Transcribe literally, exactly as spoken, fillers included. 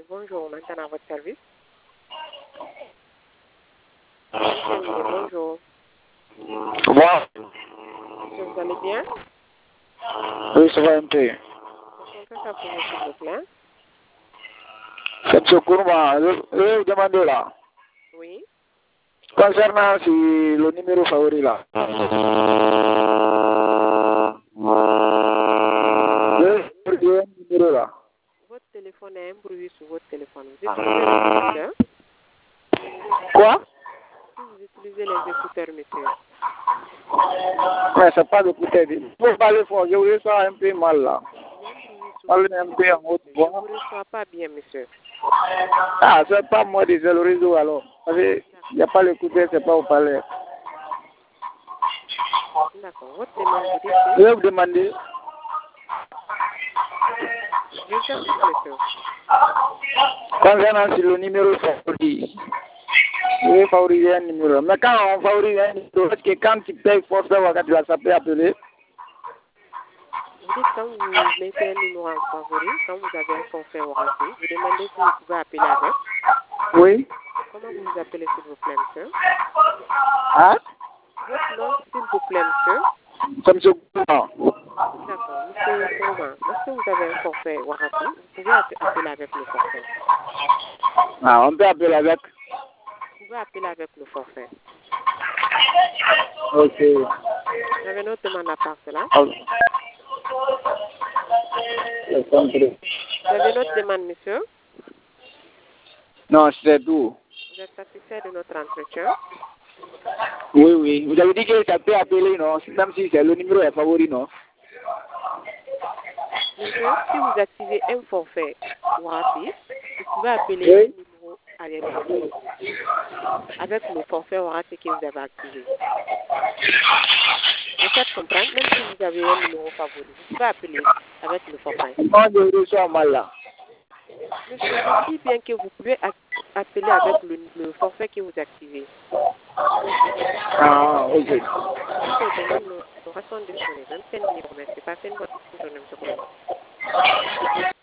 Bonjour, maintenant à votre service. Bonjour. Moi, Monsieur, vous allez bien? oui, ça va un peu. On peut faire pour vous, s'il vous plaît? C'est secours, moi. Je je vous demande là. Oui. Concernant si le numéro favori là. Le le numéro là. Votre téléphone est un bruit sur votre téléphone. Vous utilisez les écouteurs? Quoi? Si vous utilisez les écouteurs, monsieur. Ouais, c'est pas d'écouter. Il faut parler fort. Je vous reçois un peu mal là. Il y a un bruit sur Parlez votre un peu en haute téléphone. Je ne voix. vous reçois pas bien, monsieur. Ah, c'est pas moi, c'est le réseau alors. Parce qu'il n'y a pas l'écouteur, c'est pas vous parler. D'accord. Votre demande, vous dites Je vais vous demander. Je vous écoute, monsieur. Concernant si le numéro favori. Je vais favoriser un numéro. Mais quand on favorise un numéro, est-ce que quand tu payes forcément, quand tu vas s'appeler appeler? Vous dites quand vous mettez un numéro en favori, quand vous avez un forfait Oracle, vous demandez si vous pouvez appeler avec. Oui. Comment vous vous appelez, s'il vous plaît, monsieur? Hein? Votre nom, s'il vous plaît, monsieur? Comme ce gouvernement. D'accord. Monsieur Kourma, lorsque vous avez un forfait Oracle, vous pouvez app- appeler avec le forfait. Ah, on peut appeler avec. Vous pouvez appeler avec le forfait. Ok. Vous avez une autre demande à part cela? Ok. J'ai compris. Vous avez une autre demande, monsieur? Non, c'est tout. Vous êtes satisfait de notre entretien? Oui, oui. Vous avez dit que ça peut appeler, non? Même si c'est le numéro est favori, non? Monsieur, si vous activez un forfait Oracle, vous pouvez appeler Oui. un numéro aléatoire avec le forfait Oracle que vous avez activé. Vous faites comprendre, même si vous avez un numéro favori, vous pouvez appeler avec le forfait. Moi, je reçois mal là. Monsieur, je dis bien que vous pouvez ac- appeler avec le, le forfait que vous activez. Ah, ok. Toutes les demandes nous, nous restons disponibles. Même si c'est une numéro, mais c'est pas une bonne journée, monsieur Kourma.